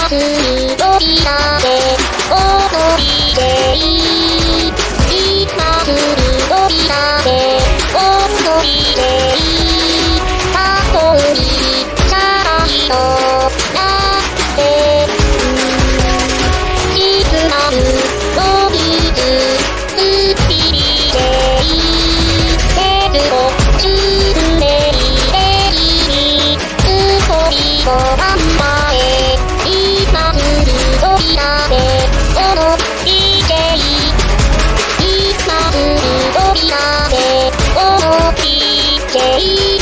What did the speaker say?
する扉で踊りでいい。今する扉で踊りでいい。かっこいいチャラいのなって静まるの水スピリでいい。鉄を10年でいい。少しのまんまへ今する扉で踊りでいい。今する扉で踊りでいい。